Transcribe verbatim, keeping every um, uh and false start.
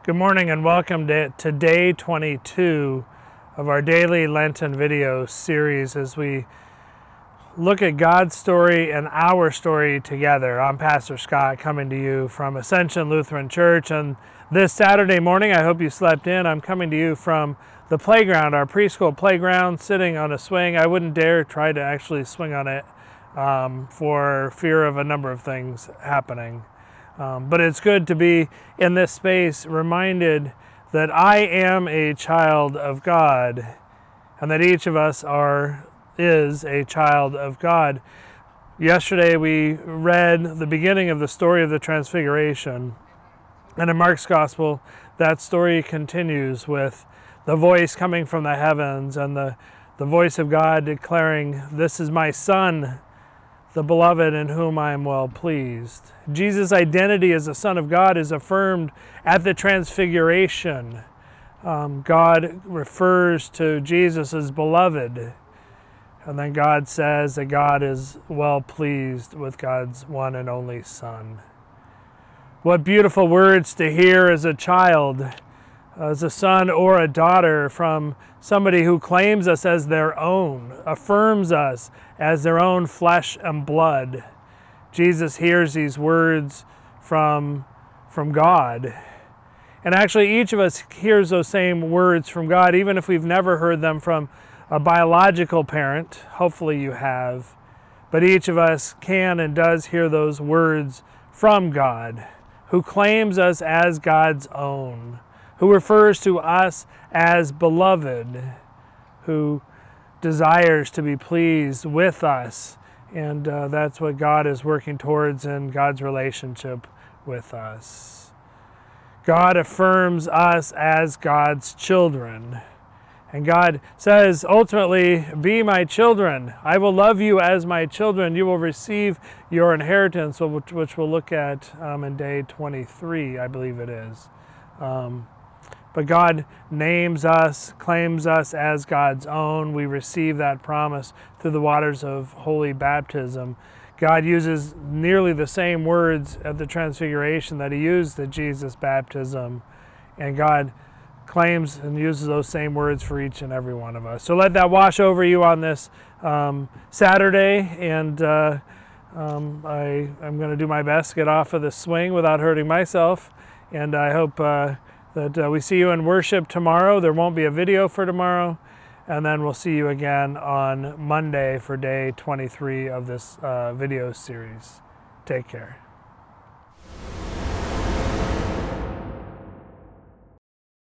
Good morning and welcome to, to day twenty-two of our daily Lenten video series as we look at God's story and our story together. I'm Pastor Scott coming to you from Ascension Lutheran Church, and this Saturday morning, I hope you slept in, I'm coming to you from the playground, our preschool playground, sitting on a swing. I wouldn't dare try to actually swing on it um, for fear of a number of things happening. Um, but it's good to be in this space reminded that I am a child of God and that each of us are is a child of God. Yesterday we read the beginning of the story of the Transfiguration, and in Mark's Gospel that story continues with the voice coming from the heavens and the, the voice of God declaring, "This is my Son, the beloved, in whom I am well pleased." Jesus' identity as the Son of God is affirmed at the Transfiguration. Um, God refers to Jesus as beloved, and then God says that God is well pleased with God's one and only Son. What beautiful words to hear as a child, as a son or a daughter from somebody who claims us as their own, affirms us as their own flesh and blood. Jesus hears these words from, from God. And actually each of us hears those same words from God, even if we've never heard them from a biological parent. Hopefully you have. But each of us can and does hear those words from God, who claims us as God's own, who refers to us as beloved, who desires to be pleased with us. And uh, that's what God is working towards in God's relationship with us. God affirms us as God's children. And God says, ultimately, "Be my children. I will love you as my children. You will receive your inheritance," which, which we'll look at um, in day twenty-three, I believe it is. Um, But God names us, claims us as God's own. We receive that promise through the waters of holy baptism. God uses nearly the same words at the Transfiguration that he used at Jesus' baptism. And God claims and uses those same words for each and every one of us. So let that wash over you on this um, Saturday. And uh, um, I, I'm going to do my best to get off of the swing without hurting myself. And I hope Uh, that uh, we see you in worship tomorrow. There won't be a video for tomorrow. And then we'll see you again on Monday for day twenty-three of this uh, video series. Take care.